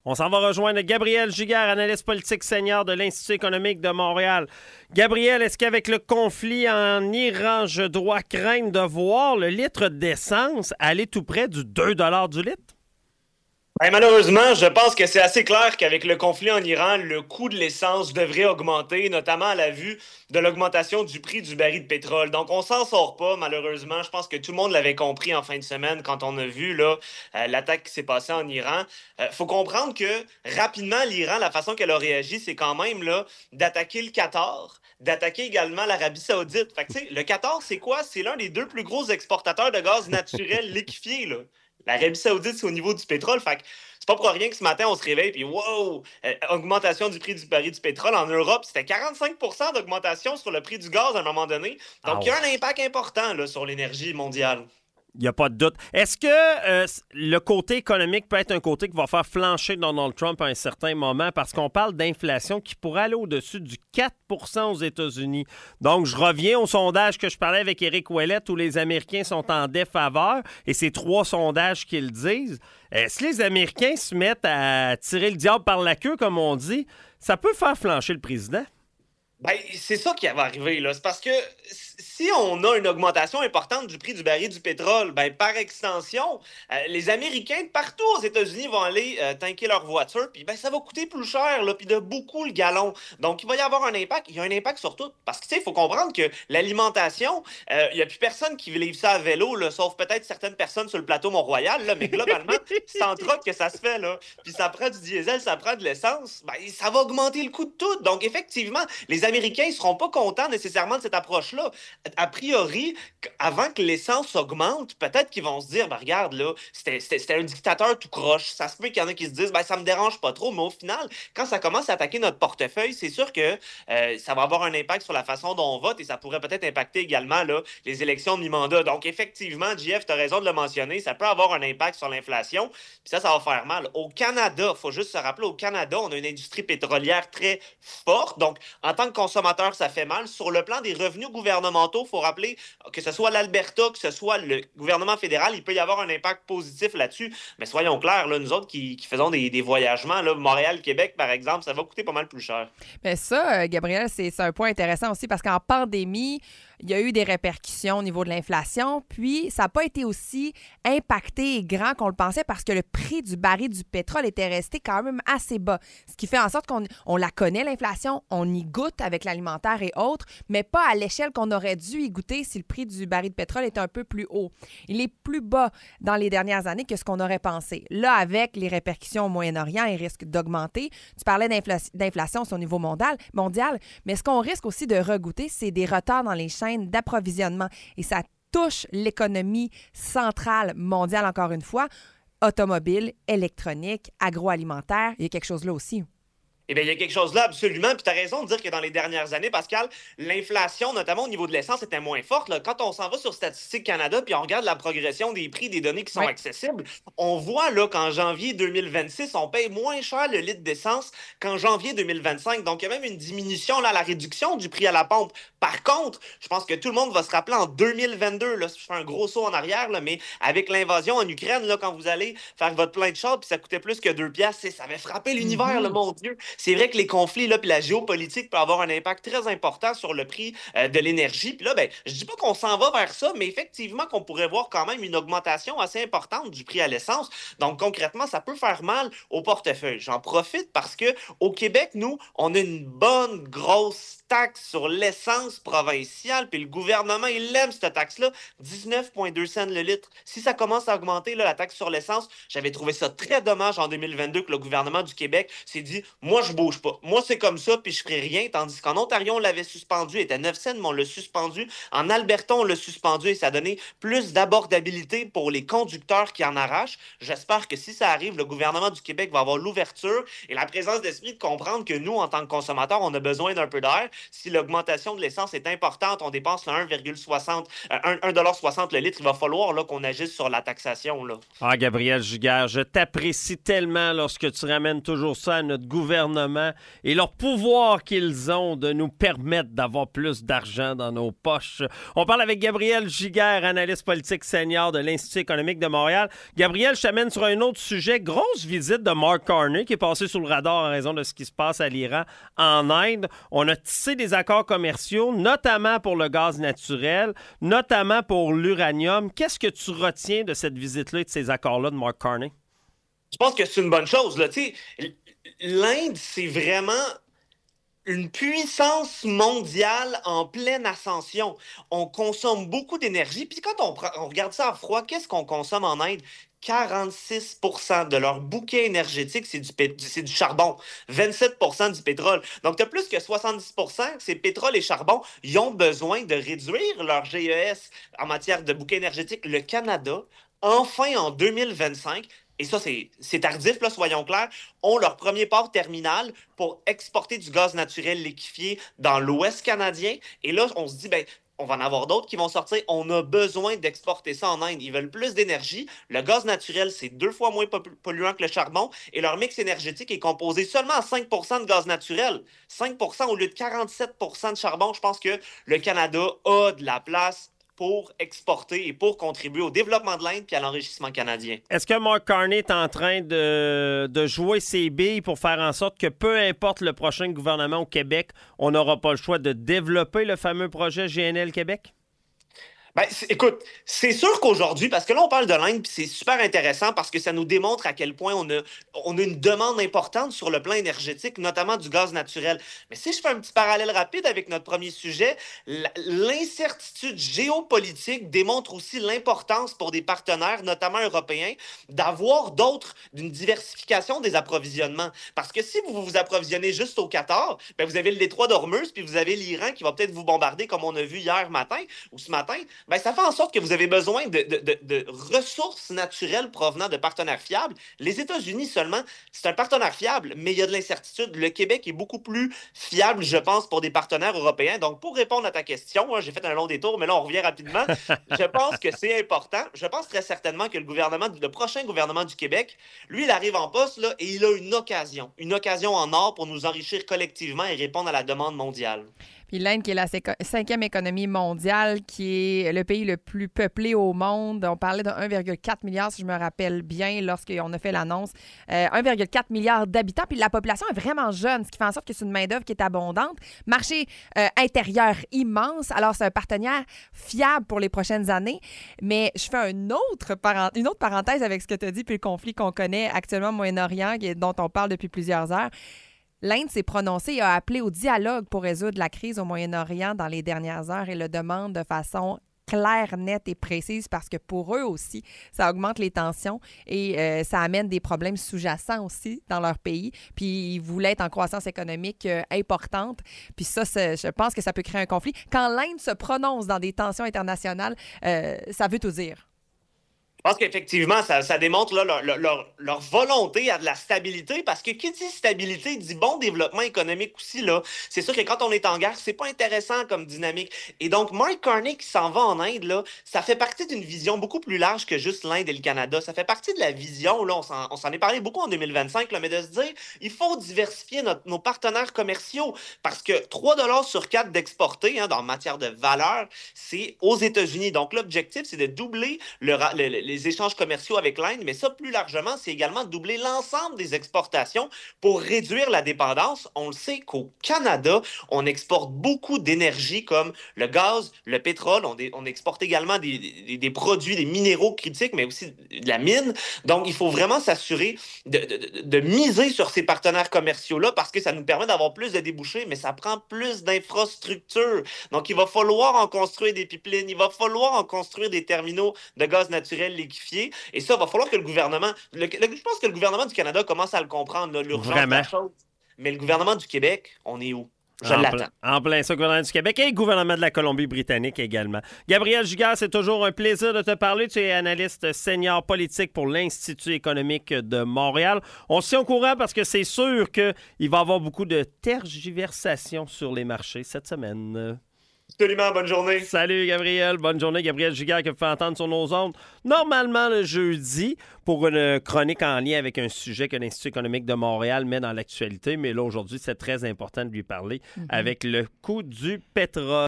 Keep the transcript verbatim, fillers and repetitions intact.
On s'en va rejoindre Gabriel Giguère, analyste politique senior de l'Institut économique de Montréal. Gabriel, est-ce qu'avec le conflit en Iran, je dois craindre de voir le litre d'essence aller tout près du deux dollars du litre? Ben, malheureusement, je pense que c'est assez clair qu'avec le conflit en Iran, le coût de l'essence devrait augmenter, notamment à la vue de l'augmentation du prix du baril de pétrole. Donc, on s'en sort pas, malheureusement. Je pense que tout le monde l'avait compris en fin de semaine quand on a vu là, euh, l'attaque qui s'est passée en Iran. Il euh, faut comprendre que rapidement, l'Iran, la façon qu'elle a réagi, c'est quand même là, d'attaquer le Qatar, d'attaquer également l'Arabie Saoudite. Fait que, tu sais, le Qatar, c'est quoi? C'est l'un des deux plus gros exportateurs de gaz naturel liquéfié, là. L'Arabie Saoudite, c'est au niveau du pétrole. Fait que c'est pas pour rien que ce matin, on se réveille puis wow! Euh, augmentation du prix du baril du pétrole. En Europe, c'était quarante-cinq pour cent d'augmentation sur le prix du gaz à un moment donné. Donc, il y a un impact important là, sur l'énergie mondiale. Il n'y a pas de doute. Est-ce que euh, le côté économique peut être un côté qui va faire flancher Donald Trump à un certain moment? Parce qu'on parle d'inflation qui pourrait aller au-dessus du quatre pour cent aux États-Unis. Donc, je reviens au sondage que je parlais avec Éric Ouellette où les Américains sont en défaveur et c'est trois sondages qui le disent. Euh, si les Américains se mettent à tirer le diable par la queue, comme on dit, ça peut faire flancher le président? Ben, c'est ça qui va arriver, là. C'est parce que si on a une augmentation importante du prix du baril du pétrole, ben, par extension, euh, les Américains de partout aux États-Unis vont aller euh, tanker leur voiture, puis ben, ça va coûter plus cher, là, puis de beaucoup le gallon. Donc, il va y avoir un impact. Il y a un impact sur tout. Parce que, tu sais, il faut comprendre que l'alimentation, euh, il n'y a plus personne qui livre ça à vélo, là, sauf peut-être certaines personnes sur le plateau Mont-Royal, là, mais globalement, c'est en troc que ça se fait, là. Puis ça prend du diesel, ça prend de l'essence, ben, ça va augmenter le coût de tout. Donc, effectivement, les Américains ne seront pas contents nécessairement de cette approche-là. A priori, avant que l'essence augmente, peut-être qu'ils vont se dire, ben regarde, là, c'était, c'était, c'était un dictateur tout croche. Ça se peut qu'il y en a qui se disent, ben ça me dérange pas trop, mais au final, quand ça commence à attaquer notre portefeuille, c'est sûr que euh, ça va avoir un impact sur la façon dont on vote et ça pourrait peut-être impacter également là, les élections de mi-mandat. Donc, effectivement, J F, tu as raison de le mentionner, ça peut avoir un impact sur l'inflation, puis ça, ça va faire mal. Au Canada, il faut juste se rappeler, au Canada, on a une industrie pétrolière très forte, donc en tant que consommateur, ça fait mal. Sur le plan des revenus gouvernementaux, il faut rappeler que ce soit l'Alberta, que ce soit le gouvernement fédéral, il peut y avoir un impact positif là-dessus. Mais soyons clairs, là, nous autres qui, qui faisons des, des voyagements, là, Montréal-Québec, par exemple, ça va coûter pas mal plus cher. Mais ça, euh, Gabriel, c'est, c'est un point intéressant aussi parce qu'en pandémie, il y a eu des répercussions au niveau de l'inflation, puis ça n'a pas été aussi impacté et grand qu'on le pensait parce que le prix du baril du pétrole était resté quand même assez bas. Ce qui fait en sorte qu'on on la connaît, l'inflation, on y goûte avec l'alimentaire et autres, mais pas à l'échelle qu'on aurait dû y goûter si le prix du baril de pétrole était un peu plus haut. Il est plus bas dans les dernières années que ce qu'on aurait pensé. Là, avec les répercussions au Moyen-Orient, il risque d'augmenter. Tu parlais d'inflation, d'inflation sur le niveau mondial, mondial, mais ce qu'on risque aussi de regoûter, c'est des retards dans les chaînes d'approvisionnement. Et ça touche l'économie centrale mondiale, encore une fois, automobile, électronique, agroalimentaire. Il y a quelque chose là aussi. Eh bien, il y a quelque chose là, absolument. Puis tu as raison de dire que dans les dernières années, Pascal, l'inflation, notamment au niveau de l'essence, était moins forte. Là. Quand on s'en va sur Statistique Canada puis on regarde la progression des prix des données qui sont oui. accessibles, on voit là qu'en janvier deux mille vingt-six, on paye moins cher le litre d'essence qu'en janvier deux mille vingt-cinq. Donc, il y a même une diminution, là, la réduction du prix à la pompe. Par contre, je pense que tout le monde va se rappeler en deux mille vingt-deux, là, je fais un gros saut en arrière, là, mais avec l'invasion en Ukraine, là, quand vous allez faire votre plein de chars puis ça coûtait plus que deux piastres, ça avait frappé l'univers, mm-hmm. là, mon Dieu. C'est vrai que les conflits là, puis la géopolitique peut avoir un impact très important sur le prix euh, de l'énergie. Puis là, ben, je dis pas qu'on s'en va vers ça, mais effectivement qu'on pourrait voir quand même une augmentation assez importante du prix à l'essence. Donc concrètement, ça peut faire mal au portefeuille. J'en profite parce que au Québec, nous, on a une bonne grosse taxe sur l'essence provinciale, puis le gouvernement, il aime cette taxe-là, dix-neuf virgule deux cents le litre. Si ça commence à augmenter, là, la taxe sur l'essence, j'avais trouvé ça très dommage en deux mille vingt-deux que le gouvernement du Québec s'est dit « Moi, je bouge pas. Moi, c'est comme ça, puis je ferai rien. » Tandis qu'en Ontario, on l'avait suspendu, il était neuf cents, mais on l'a suspendu. En Alberta, on l'a suspendu et ça a donné plus d'abordabilité pour les conducteurs qui en arrachent. J'espère que si ça arrive, le gouvernement du Québec va avoir l'ouverture et la présence d'esprit de comprendre que nous, en tant que consommateurs, on a besoin d'un peu d'air. Si l'augmentation de l'essence est importante, on dépense un virgule soixante, un dollar soixante le litre, il va falloir là, qu'on agisse sur la taxation. Là. Ah, Gabriel Giguère, je t'apprécie tellement lorsque tu ramènes toujours ça à notre gouvernement. gouvernement et leur pouvoir qu'ils ont de nous permettre d'avoir plus d'argent dans nos poches. On parle avec Gabriel Giguère, analyste politique senior de l'Institut économique de Montréal. Gabriel, je t'amène sur un autre sujet. Grosse visite de Mark Carney qui est passé sous le radar en raison de ce qui se passe à l'Iran en Inde. On a tissé des accords commerciaux, notamment pour le gaz naturel, notamment pour l'uranium. Qu'est-ce que tu retiens de cette visite-là et de ces accords-là de Mark Carney? Je pense que c'est une bonne chose. Là. L'Inde, c'est vraiment une puissance mondiale en pleine ascension. On consomme beaucoup d'énergie. Puis quand on, on regarde ça à froid, qu'est-ce qu'on consomme en Inde? quarante-six pour cent de leur bouquet énergétique, c'est du, c'est du charbon. vingt-sept pour cent du pétrole. Donc, tu as plus que soixante-dix pour cent, c'est pétrole et charbon. Ils ont besoin de réduire leur G E S en matière de bouquet énergétique. Le Canada, enfin en deux mille vingt-cinq, et ça, c'est, c'est tardif, là, soyons clairs, ont leur premier port terminal pour exporter du gaz naturel liquéfié dans l'Ouest canadien. Et là, on se dit, ben, on va en avoir d'autres qui vont sortir. On a besoin d'exporter ça en Inde. Ils veulent plus d'énergie. Le gaz naturel, c'est deux fois moins polluant que le charbon. Et leur mix énergétique est composé seulement à cinq pour cent de gaz naturel. cinq pour cent au lieu de quarante-sept pour cent de charbon. Je pense que le Canada a de la place pour exporter et pour contribuer au développement de l'Inde et à l'enrichissement canadien. Est-ce que Mark Carney est en train de, de jouer ses billes pour faire en sorte que peu importe le prochain gouvernement au Québec, on n'aura pas le choix de développer le fameux projet G N L Québec? Ben, c'est, écoute, c'est sûr qu'aujourd'hui, parce que là, on parle de l'Inde, puis c'est super intéressant parce que ça nous démontre à quel point on a, on a une demande importante sur le plan énergétique, notamment du gaz naturel. Mais si je fais un petit parallèle rapide avec notre premier sujet, l'incertitude géopolitique démontre aussi l'importance pour des partenaires, notamment européens, d'avoir d'autres, d'une diversification des approvisionnements. Parce que si vous vous approvisionnez juste au Qatar, ben vous avez le détroit d'Ormuz, puis vous avez l'Iran qui va peut-être vous bombarder comme on a vu hier matin ou ce matin. Ben, ça fait en sorte que vous avez besoin de, de, de, de ressources naturelles provenant de partenaires fiables. Les États-Unis seulement, c'est un partenaire fiable, mais il y a de l'incertitude. Le Québec est beaucoup plus fiable, je pense, pour des partenaires européens. Donc, pour répondre à ta question, hein, j'ai fait un long détour, mais là, on revient rapidement. Je pense que c'est important. Je pense très certainement que le gouvernement, le prochain gouvernement du Québec, lui, il arrive en poste là, et il a une occasion, une occasion en or pour nous enrichir collectivement et répondre à la demande mondiale. Puis l'Inde, qui est la cinquième économie mondiale, qui est le pays le plus peuplé au monde. On parlait de un virgule quatre milliard, si je me rappelle bien, lorsqu'on a fait l'annonce. Euh, un virgule quatre milliard d'habitants. Puis la population est vraiment jeune, ce qui fait en sorte que c'est une main-d'œuvre qui est abondante. Marché euh, intérieur immense. Alors, c'est un partenaire fiable pour les prochaines années. Mais je fais un autre parent... une autre parenthèse avec ce que tu as dit, puis le conflit qu'on connaît actuellement au Moyen-Orient, dont on parle depuis plusieurs heures. L'Inde s'est prononcée et a appelé au dialogue pour résoudre la crise au Moyen-Orient dans les dernières heures et le demande de façon claire, nette et précise parce que pour eux aussi, ça augmente les tensions et euh, ça amène des problèmes sous-jacents aussi dans leur pays. Puis ils voulaient être en croissance économique euh, importante. Puis ça, je pense que ça peut créer un conflit. Quand l'Inde se prononce dans des tensions internationales, euh, ça veut tout dire. Je pense qu'effectivement, ça, ça démontre là, leur, leur, leur volonté à de la stabilité, parce que qui dit stabilité dit bon développement économique aussi. Là. C'est sûr que quand on est en guerre, c'est pas intéressant comme dynamique. Et donc, Mark Carney qui s'en va en Inde, là, ça fait partie d'une vision beaucoup plus large que juste l'Inde et le Canada. Ça fait partie de la vision, là, on, s'en, on s'en est parlé beaucoup en deux mille vingt-cinq, là, mais de se dire, il faut diversifier notre, nos partenaires commerciaux, parce que trois dollars sur quatre d'exporter hein, dans matière de valeur, c'est aux États-Unis. Donc, l'objectif, c'est de doubler le, le, le les échanges commerciaux avec l'Inde, mais ça, plus largement, c'est également doubler l'ensemble des exportations pour réduire la dépendance. On le sait qu'au Canada, on exporte beaucoup d'énergie comme le gaz, le pétrole. On, dé, on exporte également des, des, des produits, des minéraux critiques, mais aussi de la mine. Donc, il faut vraiment s'assurer de, de, de miser sur ces partenaires commerciaux-là parce que ça nous permet d'avoir plus de débouchés, mais ça prend plus d'infrastructures. Donc, il va falloir en construire des pipelines, il va falloir en construire des terminaux de gaz naturel liquéfié. Et ça, il va falloir que le gouvernement... Le, le, je pense que le gouvernement du Canada commence à le comprendre, là, l'urgence de la chose. Mais le gouvernement du Québec, on est où? Je en l'attends. Plein, en plein ça, le gouvernement du Québec et le gouvernement de la Colombie-Britannique également. Gabriel Giguère, c'est toujours un plaisir de te parler. Tu es analyste senior politique pour l'Institut économique de Montréal. On se tient au courant parce que c'est sûr qu'il va y avoir beaucoup de tergiversations sur les marchés cette semaine. Absolument, bonne journée. Salut, Gabriel. Bonne journée. Gabriel Giguère qui me fait entendre sur nos ondes. Normalement, le jeudi, pour une chronique en lien avec un sujet que l'Institut économique de Montréal met dans l'actualité. Mais là, aujourd'hui, c'est très important de lui parler mm-hmm. avec le coût du pétrole.